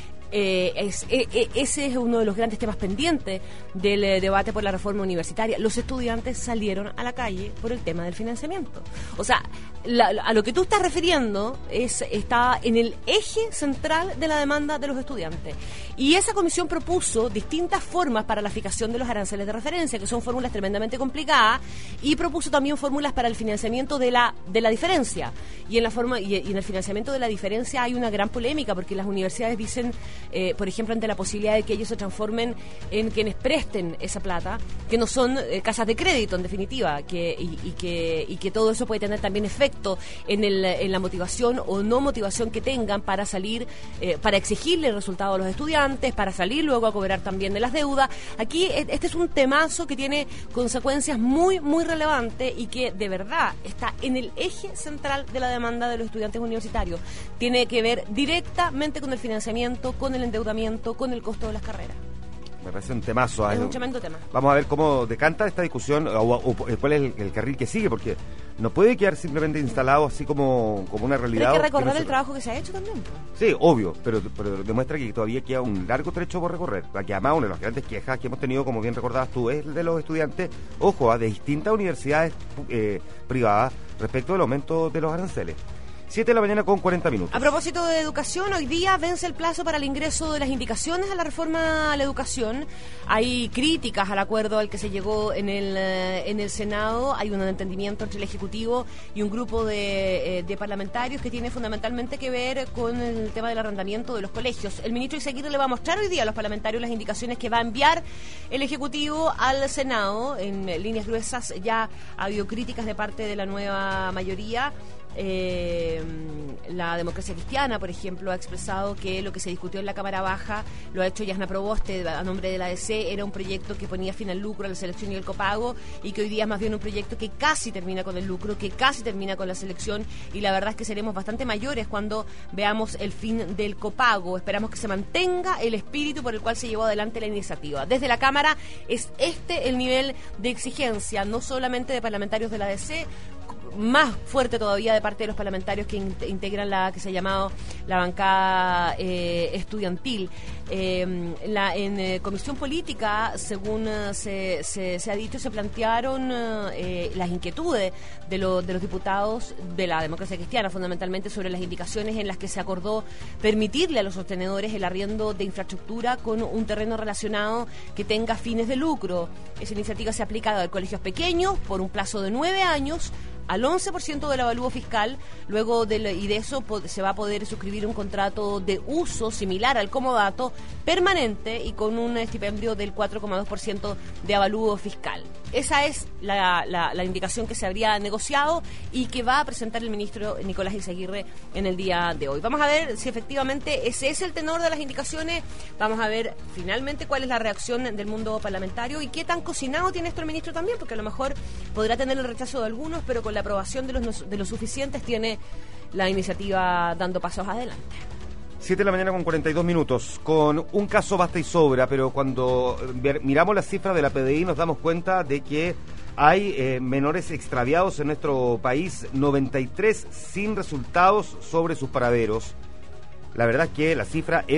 Ese es uno de los grandes temas pendientes del debate por la reforma universitaria. Los estudiantes salieron a la calle por el tema del financiamiento. O sea, a lo que tú estás refiriendo está en el eje central de la demanda de los estudiantes. Y esa comisión propuso distintas formas para la fijación de los aranceles de referencia, que son fórmulas tremendamente complicadas, y propuso también fórmulas para el financiamiento de la diferencia. Y en el financiamiento de la diferencia hay una gran polémica, porque las universidades dicen, por ejemplo, ante la posibilidad de que ellos se transformen en quienes presten esa plata, que no son casas de crédito, en definitiva, y que todo eso puede tener también efecto en la motivación o no motivación que tengan para salir, para exigirle el resultado a los estudiantes, para salir luego a cobrar también de las deudas. Aquí este es un temazo que tiene consecuencias muy, muy relevantes y que de verdad está en el eje central de la demanda de los estudiantes universitarios. Tiene que ver directamente con el financiamiento, con el endeudamiento, con el costo de las carreras. Me parece un temazo. Es un tremendo tema. Vamos a ver cómo decanta esta discusión o cuál es el carril que sigue, porque no puede quedar simplemente instalado así como una realidad. Pero hay que recordar el trabajo que se ha hecho también. Sí, obvio, pero demuestra que todavía queda un largo trecho por recorrer. Que además una de las grandes quejas que hemos tenido, como bien recordabas tú, es el de los estudiantes, ojo, de distintas universidades privadas respecto del aumento de los aranceles. 7 de la mañana con 40 minutos. A propósito de educación, hoy día vence el plazo para el ingreso de las indicaciones a la reforma a la educación. Hay críticas al acuerdo al que se llegó en el Senado. Hay un entendimiento entre el Ejecutivo y un grupo de parlamentarios que tiene fundamentalmente que ver con el tema del arrendamiento de los colegios. El ministro Izaguirre le va a mostrar hoy día a los parlamentarios las indicaciones que va a enviar el Ejecutivo al Senado. En líneas gruesas ya ha habido críticas de parte de la nueva mayoría. La Democracia Cristiana, por ejemplo, ha expresado que lo que se discutió en la Cámara Baja, lo ha hecho Yasna Proboste a nombre de la ADC, era un proyecto que ponía fin al lucro, a la selección y el copago, y que hoy día es más bien un proyecto que casi termina con el lucro, que casi termina con la selección, y la verdad es que seremos bastante mayores cuando veamos el fin del copago. Esperamos que se mantenga el espíritu por el cual se llevó adelante la iniciativa. Desde la Cámara es el nivel de exigencia, no solamente de parlamentarios de la ADC, más fuerte todavía de parte de los parlamentarios que integran la que se ha llamado la bancada estudiantil. En Comisión Política, según se ha dicho, se plantearon las inquietudes de los diputados de la Democracia Cristiana, fundamentalmente sobre las indicaciones en las que se acordó permitirle a los sostenedores el arriendo de infraestructura con un terreno relacionado que tenga fines de lucro. Esa iniciativa se aplica a colegios pequeños por un plazo de 9 años, al 11% del avalúo fiscal, y de eso se va a poder suscribir un contrato de uso similar al comodato permanente y con un estipendio del 4,2% de avalúo fiscal. Esa es la indicación que se habría negociado y que va a presentar el ministro Nicolás Izaguirre en el día de hoy. Vamos a ver si efectivamente ese es el tenor de las indicaciones. Vamos a ver finalmente cuál es la reacción del mundo parlamentario y qué tan cocinado tiene esto el ministro también, porque a lo mejor podrá tener el rechazo de algunos, pero con la aprobación de los suficientes tiene la iniciativa dando pasos adelante. 7 de la mañana con 42 minutos. Con un caso basta y sobra, pero cuando miramos las cifras de la PDI nos damos cuenta de que hay menores extraviados en nuestro país, 93 sin resultados sobre sus paraderos. La verdad es que la cifra es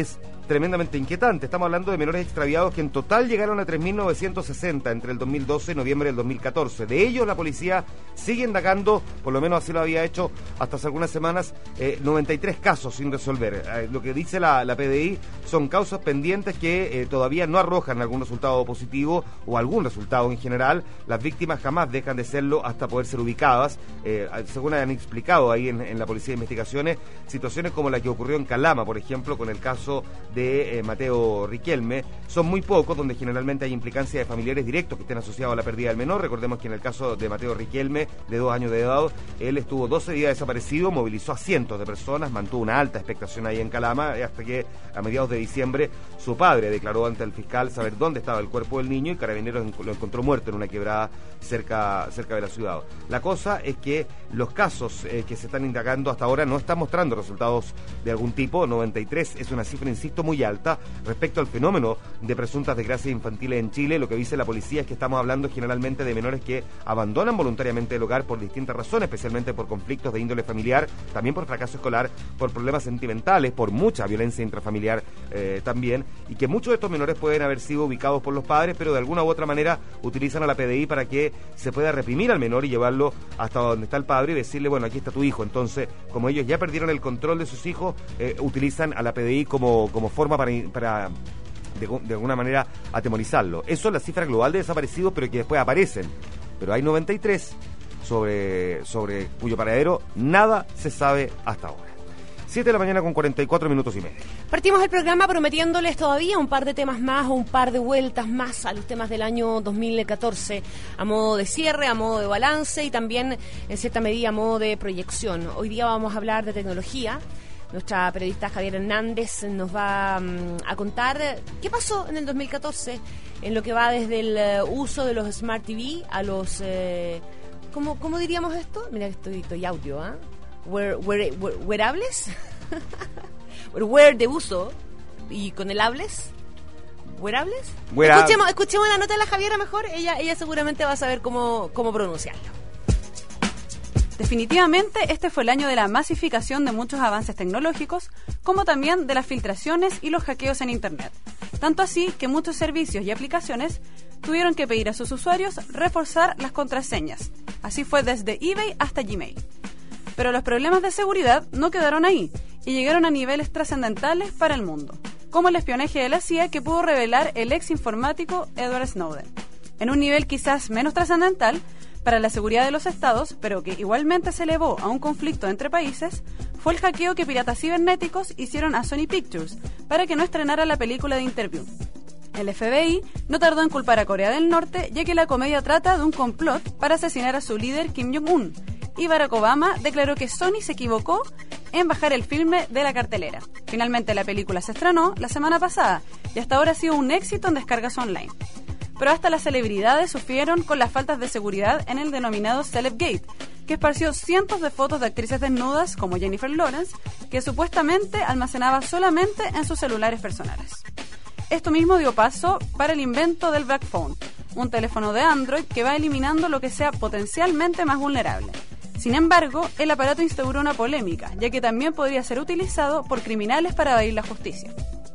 tremendamente inquietante. Estamos hablando de menores extraviados que en total llegaron a 3.960 entre el 2012 y noviembre del 2014. De ellos la policía sigue indagando, por lo menos así lo había hecho hasta hace algunas semanas, 93 casos sin resolver. Lo que dice la PDI son causas pendientes que todavía no arrojan algún resultado positivo o algún resultado en general. Las víctimas jamás dejan de serlo hasta poder ser ubicadas. Según han explicado ahí en la Policía de Investigaciones, situaciones como la que ocurrió en Calama, por ejemplo, con el caso de Mateo Riquelme, son muy pocos, donde generalmente hay implicancia de familiares directos que estén asociados a la pérdida del menor. Recordemos que en el caso de Mateo Riquelme, de 2 años de edad, él estuvo 12 días desaparecido, movilizó a cientos de personas, mantuvo una alta expectación ahí en Calama, hasta que a mediados de diciembre su padre declaró ante el fiscal saber dónde estaba el cuerpo del niño, y Carabineros lo encontró muerto en una quebrada cerca de la ciudad. La cosa es que los casos que se están indagando hasta ahora no están mostrando resultados de algún tipo. 93 es una cifra, insisto, muy alta respecto al fenómeno de presuntas desgracias infantiles en Chile. Lo que dice la policía es que estamos hablando generalmente de menores que abandonan voluntariamente el hogar por distintas razones, especialmente por conflictos de índole familiar, también por fracaso escolar, por problemas sentimentales, por mucha violencia intrafamiliar también, y que muchos de estos menores pueden haber sido ubicados por los padres, pero de alguna u otra manera utilizan a la PDI para que se pueda reprimir al menor y llevarlo hasta donde está el padre y decirle, bueno, aquí está tu hijo. Entonces, como ellos ya perdieron el control de sus hijos, utilizan a la PDI como forma para de alguna manera atemorizarlo. Eso es la cifra global de desaparecidos, pero que después aparecen. Pero hay 93 sobre cuyo paradero nada se sabe hasta ahora. 7 de la mañana con 44 minutos y medio. Partimos el programa prometiéndoles todavía un par de temas más o un par de vueltas más a los temas del año 2014, a modo de cierre, a modo de balance y también en cierta medida a modo de proyección. Hoy día vamos a hablar de tecnología. Nuestra periodista Javier Hernández nos va a contar qué pasó en el 2014 en lo que va desde el uso de los Smart TV a los... ¿cómo diríamos esto? Mira que estoy audio, ¿ah? Wearables. Wear de uso y con el hables. ¿Wearables? Escuchemos la nota de la Javiera mejor. Ella seguramente va a saber cómo pronunciarlo. Definitivamente este fue el año de la masificación de muchos avances tecnológicos, como también de las filtraciones y los hackeos en Internet. Tanto así que muchos servicios y aplicaciones tuvieron que pedir a sus usuarios reforzar las contraseñas. Así fue desde eBay hasta Gmail. Pero los problemas de seguridad no quedaron ahí y llegaron a niveles trascendentales para el mundo, como el espionaje de la CIA que pudo revelar el ex informático Edward Snowden. En un nivel quizás menos trascendental para la seguridad de los estados, pero que igualmente se elevó a un conflicto entre países, fue el hackeo que piratas cibernéticos hicieron a Sony Pictures para que no estrenara la película de Interview. El FBI no tardó en culpar a Corea del Norte, ya que la comedia trata de un complot para asesinar a su líder Kim Jong-un, y Barack Obama declaró que Sony se equivocó en bajar el filme de la cartelera. Finalmente la película se estrenó la semana pasada y hasta ahora ha sido un éxito en descargas online. Pero hasta las celebridades sufrieron con las faltas de seguridad en el denominado Celebgate, que esparció cientos de fotos de actrices desnudas como Jennifer Lawrence, que supuestamente almacenaba solamente en sus celulares personales. Esto mismo dio paso para el invento del Black Phone, un teléfono de Android que va eliminando lo que sea potencialmente más vulnerable. Sin embargo, el aparato instauró una polémica, ya que también podría ser utilizado por criminales para evadir la justicia.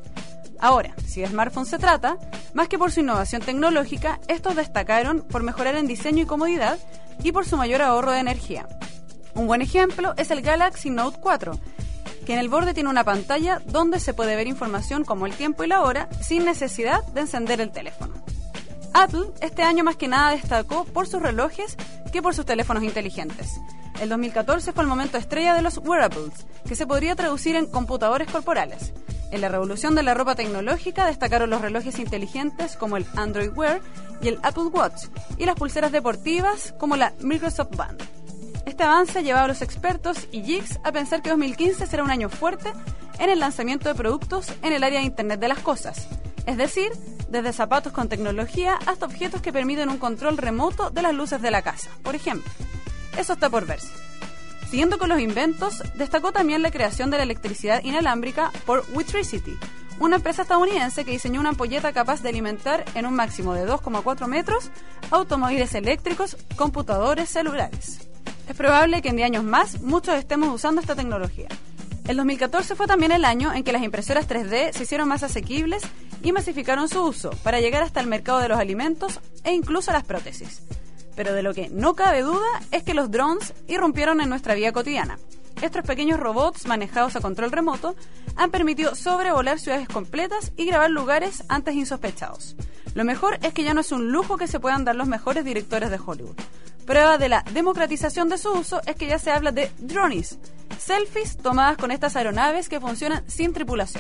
Ahora, si de smartphones se trata, más que por su innovación tecnológica, estos destacaron por mejorar en diseño y comodidad y por su mayor ahorro de energía. Un buen ejemplo es el Galaxy Note 4, que en el borde tiene una pantalla donde se puede ver información como el tiempo y la hora sin necesidad de encender el teléfono. Apple este año más que nada destacó por sus relojes que por sus teléfonos inteligentes. El 2014 fue el momento estrella de los wearables, que se podría traducir en computadores corporales. En la revolución de la ropa tecnológica destacaron los relojes inteligentes como el Android Wear y el Apple Watch, y las pulseras deportivas como la Microsoft Band. Este avance llevaba a los expertos y geeks a pensar que 2015 será un año fuerte en el lanzamiento de productos en el área de Internet de las cosas, es decir, desde zapatos con tecnología hasta objetos que permiten un control remoto de las luces de la casa, por ejemplo. Eso está por verse. Siguiendo con los inventos, destacó también la creación de la electricidad inalámbrica por Witricity, una empresa estadounidense que diseñó una ampolleta capaz de alimentar en un máximo de 2,4 metros automóviles eléctricos, computadores, celulares. Es probable que en 10 años más muchos estemos usando esta tecnología. El 2014 fue también el año en que las impresoras 3D se hicieron más asequibles y masificaron su uso para llegar hasta el mercado de los alimentos e incluso las prótesis. Pero de lo que no cabe duda es que los drones irrumpieron en nuestra vida cotidiana. Estos pequeños robots manejados a control remoto han permitido sobrevolar ciudades completas y grabar lugares antes insospechados. Lo mejor es que ya no es un lujo que se puedan dar los mejores directores de Hollywood. Prueba de la democratización de su uso es que ya se habla de drones, selfies tomadas con estas aeronaves que funcionan sin tripulación.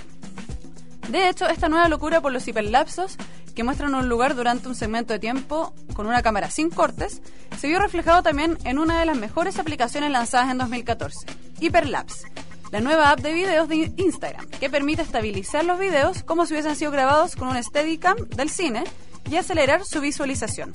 De hecho, esta nueva locura por los hiperlapsos, que muestran un lugar durante un segmento de tiempo con una cámara sin cortes, se vio reflejado también en una de las mejores aplicaciones lanzadas en 2014, Hyperlapse, la nueva app de videos de Instagram, que permite estabilizar los videos como si hubiesen sido grabados con un Steadicam del cine y acelerar su visualización.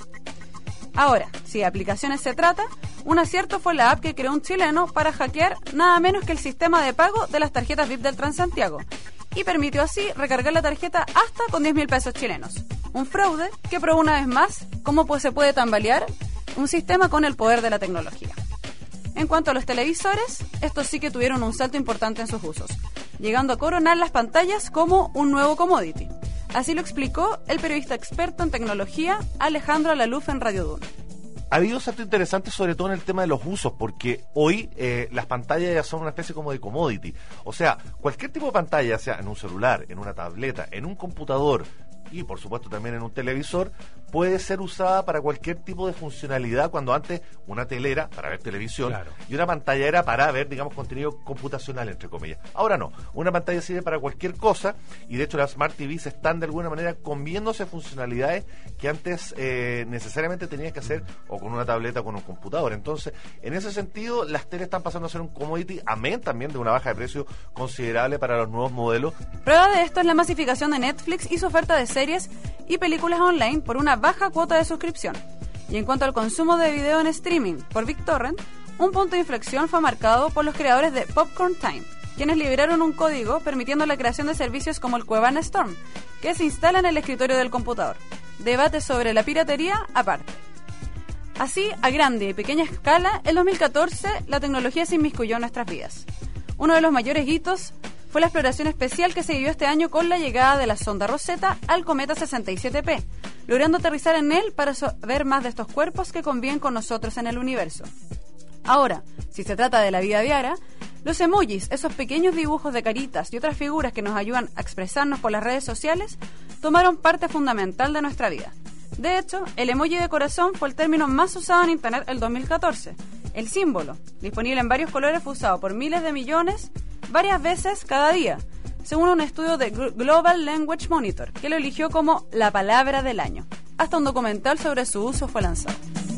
Ahora, si de aplicaciones se trata, un acierto fue la app que creó un chileno para hackear nada menos que el sistema de pago de las tarjetas VIP del Transantiago y permitió así recargar la tarjeta hasta con 10.000 pesos chilenos. Un fraude que probó una vez más cómo se puede tambalear un sistema con el poder de la tecnología. En cuanto a los televisores, estos sí que tuvieron un salto importante en sus usos, llegando a coronar las pantallas como un nuevo commodity. Así lo explicó el periodista experto en tecnología Alejandro Laluf en Radio Duna. Ha habido un salto interesante sobre todo en el tema de los usos, porque hoy las pantallas ya son una especie como de commodity. O sea, cualquier tipo de pantalla, sea en un celular, en una tableta, en un computador y por supuesto también en un televisor, puede ser usada para cualquier tipo de funcionalidad, cuando antes una tele era para ver televisión, claro, y una pantalla era para ver, digamos, contenido computacional, entre comillas. Ahora no, una pantalla sirve para cualquier cosa, y de hecho las Smart TVs están de alguna manera comiéndose funcionalidades que antes necesariamente tenías que hacer o con una tableta o con un computador. Entonces, en ese sentido, las teles están pasando a ser un commodity, amén también de una baja de precio considerable para los nuevos modelos. Prueba de esto es la masificación de Netflix y su oferta de series y películas online por una baja cuota de suscripción. Y en cuanto al consumo de video en streaming por BitTorrent, un punto de inflexión fue marcado por los creadores de Popcorn Time, quienes liberaron un código permitiendo la creación de servicios como el Cuevana Storm, que se instala en el escritorio del computador. Debate sobre la piratería aparte. Así, a grande y pequeña escala, en 2014 la tecnología se inmiscuyó en nuestras vidas. Uno de los mayores hitos fue la exploración especial que se vivió este año con la llegada de la sonda Rosetta al cometa 67P, logrando aterrizar en él para saber más de estos cuerpos que conviven con nosotros en el universo. Ahora, si se trata de la vida diaria, los emojis, esos pequeños dibujos de caritas y otras figuras que nos ayudan a expresarnos por las redes sociales, tomaron parte fundamental de nuestra vida. De hecho, el emoji de corazón fue el término más usado en Internet el 2014. El símbolo, disponible en varios colores, fue usado por miles de millones varias veces cada día, según un estudio de Global Language Monitor, que lo eligió como la palabra del año. Hasta un documental sobre su uso fue lanzado.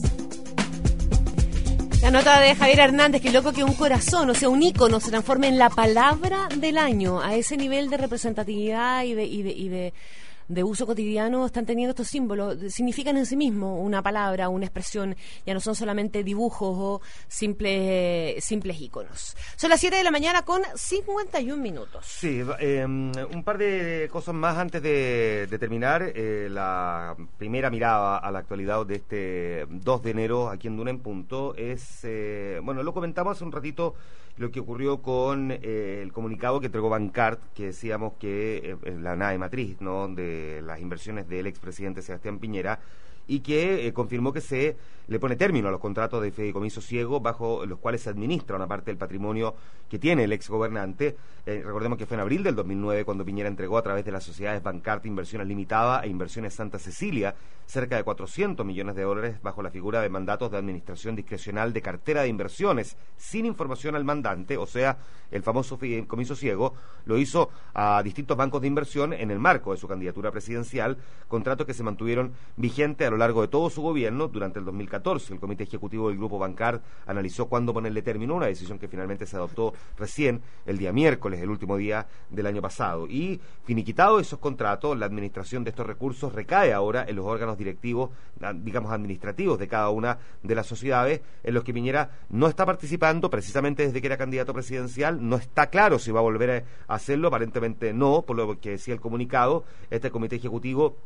La nota de Javier Hernández, que loco que un corazón, o sea, un ícono, se transforme en la palabra del año. A ese nivel de representatividad y de uso cotidiano están teniendo estos símbolos. Significan en sí mismos una palabra, una expresión. Ya no son solamente dibujos o simples íconos. Son las 7 de la mañana con 51 minutos. Sí, un par de cosas más antes de terminar. La primera mirada a la actualidad de este 2 de enero aquí en Duna en Punto es, bueno, lo comentamos hace un ratito, lo que ocurrió con el comunicado que entregó Bancart, que decíamos que la nave matriz, ¿no?, de las inversiones del expresidente Sebastián Piñera, y que confirmó que se le pone término a los contratos de fideicomiso ciego bajo los cuales se administra una parte del patrimonio que tiene el exgobernante. Recordemos que fue en abril del 2009 cuando Piñera entregó a través de las sociedades Bancart Inversiones Limitada e Inversiones Santa Cecilia cerca de 400 millones de dólares bajo la figura de mandatos de administración discrecional de cartera de inversiones sin información al mandante, o sea, el famoso fideicomiso ciego. Lo hizo a distintos bancos de inversión en el marco de su candidatura presidencial, contratos que se mantuvieron vigentes a lo largo de todo su gobierno durante el 2014. El Comité Ejecutivo del Grupo Bancart analizó cuándo ponerle término, una decisión que finalmente se adoptó recién el día miércoles, el último día del año pasado. Y finiquitado esos contratos, la administración de estos recursos recae ahora en los órganos directivos, digamos, administrativos de cada una de las sociedades, en los que Piñera no está participando precisamente desde que era candidato presidencial. No está claro si va a volver a hacerlo, aparentemente no, por lo que decía el comunicado. Este Comité Ejecutivo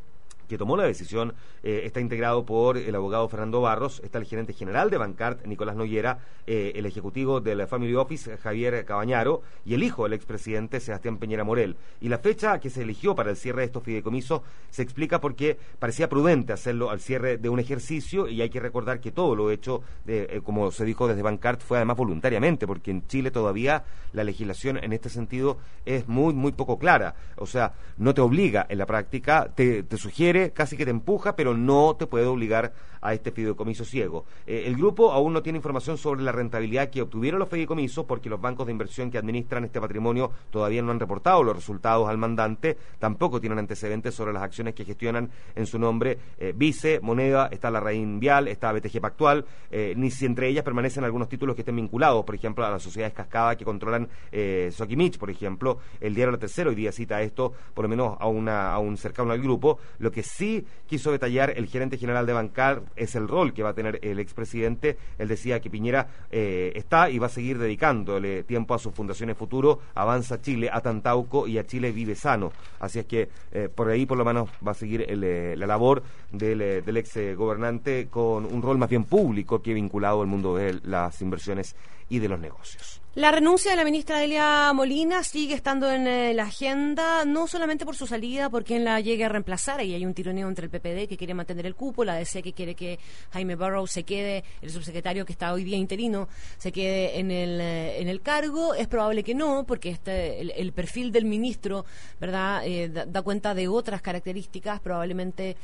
que tomó la decisión, está integrado por el abogado Fernando Barros, está el gerente general de Bancart, Nicolás Noguera, el ejecutivo del Family Office, Javier Cabañaro, y el hijo del expresidente, Sebastián Piñera Morel. Y la fecha que se eligió para el cierre de estos fideicomisos se explica porque parecía prudente hacerlo al cierre de un ejercicio, y hay que recordar que todo lo hecho, como se dijo desde Bancart, fue además voluntariamente, porque en Chile todavía la legislación en este sentido es muy, muy poco clara. O sea, no te obliga en la práctica, te sugiere, casi que te empuja, pero no te puede obligar a este fideicomiso ciego. El grupo aún no tiene información sobre la rentabilidad que obtuvieron los fideicomisos, porque los bancos de inversión que administran este patrimonio todavía no han reportado los resultados al mandante, tampoco tienen antecedentes sobre las acciones que gestionan en su nombre Vice, Moneda, está la Raín Vial, está BTG Pactual, ni si entre ellas permanecen algunos títulos que estén vinculados, por ejemplo, a las sociedades cascada que controlan Soquimich, por ejemplo. El diario La Tercera hoy día cita esto, por lo menos a un cercano al grupo. Lo que sí quiso detallar el gerente general de Bancart es el rol que va a tener el expresidente. Él decía que Piñera está y va a seguir dedicándole tiempo a sus fundaciones futuro, Avanza Chile, a Tantauco y a Chile Vive Sano. Así es que por ahí por lo menos va a seguir la labor del ex gobernante con un rol más bien público que vinculado al mundo de las inversiones y de los negocios. La renuncia de la ministra Delia Molina sigue estando en la agenda, no solamente por su salida, por quien la llegue a reemplazar, y hay un tironeo entre el PPD que quiere mantener el cupo, la DC que quiere que Jaime Burrows se quede, el subsecretario que está hoy día interino, se quede en el cargo. Es probable que no, porque el perfil del ministro, ¿verdad?, da cuenta de otras características, probablemente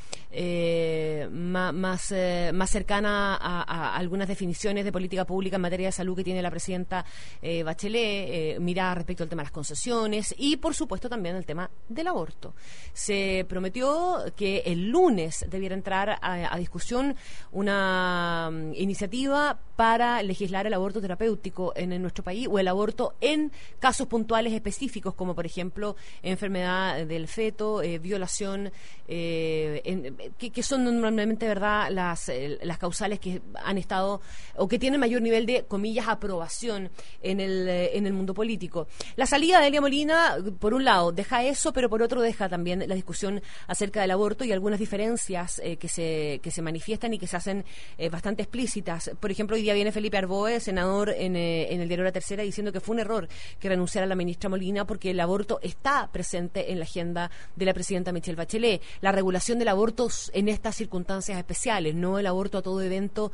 más cercana a algunas definiciones de política pública en materia de salud que tiene la presidenta Bachelet, mirada respecto al tema de las concesiones y, por supuesto, también el tema del aborto. Se prometió que el lunes debiera entrar a discusión una iniciativa para legislar el aborto terapéutico en nuestro país, o el aborto en casos puntuales específicos, como por ejemplo enfermedad del feto, violación, que son normalmente, ¿verdad?, las causales que han estado o que tienen mayor nivel de, comillas, aprobación en el mundo político. La salida de Delia Molina, por un lado, deja eso, pero por otro deja también la discusión acerca del aborto y algunas diferencias que se manifiestan y que se hacen bastante explícitas. Por ejemplo, hoy día viene Felipe Arboe, senador, en el diario La Tercera, diciendo que fue un error que renunciara la ministra Molina, porque el aborto está presente en la agenda de la presidenta Michelle Bachelet. La regulación del aborto en estas circunstancias especiales, no el aborto a todo evento,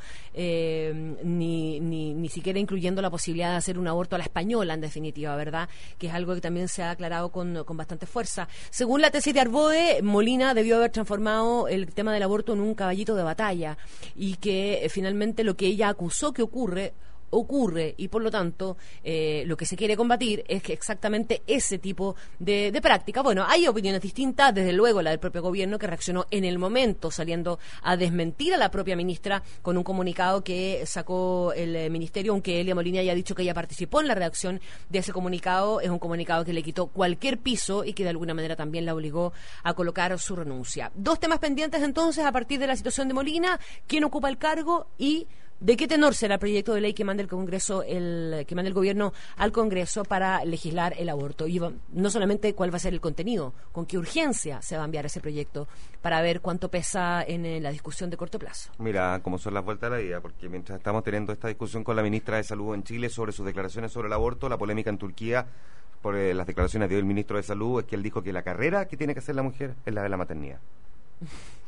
ni siquiera incluyendo la posibilidad de hacer un aborto a la española, en definitiva, ¿verdad?, que es algo que también se ha aclarado con bastante fuerza. Según la tesis de Arboe, Molina debió haber transformado el tema del aborto en un caballito de batalla, y que finalmente lo que ella acusó que ocurre, y por lo tanto lo que se quiere combatir es que exactamente ese tipo de práctica. Bueno, hay opiniones distintas, desde luego la del propio gobierno, que reaccionó en el momento saliendo a desmentir a la propia ministra con un comunicado que sacó el ministerio, aunque Delia Molina haya dicho que ella participó en la redacción de ese comunicado. Es un comunicado que le quitó cualquier piso y que de alguna manera también la obligó a colocar su renuncia. Dos temas pendientes entonces a partir de la situación de Molina: quién ocupa el cargo y ¿de qué tenor será el proyecto de ley que manda el Congreso, que manda el gobierno al Congreso para legislar el aborto? Y no solamente cuál va a ser el contenido, con qué urgencia se va a enviar ese proyecto para ver cuánto pesa en la discusión de corto plazo. Mira cómo son las vueltas de la vida, porque mientras estamos teniendo esta discusión con la ministra de Salud en Chile sobre sus declaraciones sobre el aborto, la polémica en Turquía por las declaraciones del ministro de Salud es que él dijo que la carrera que tiene que hacer la mujer es la de la maternidad.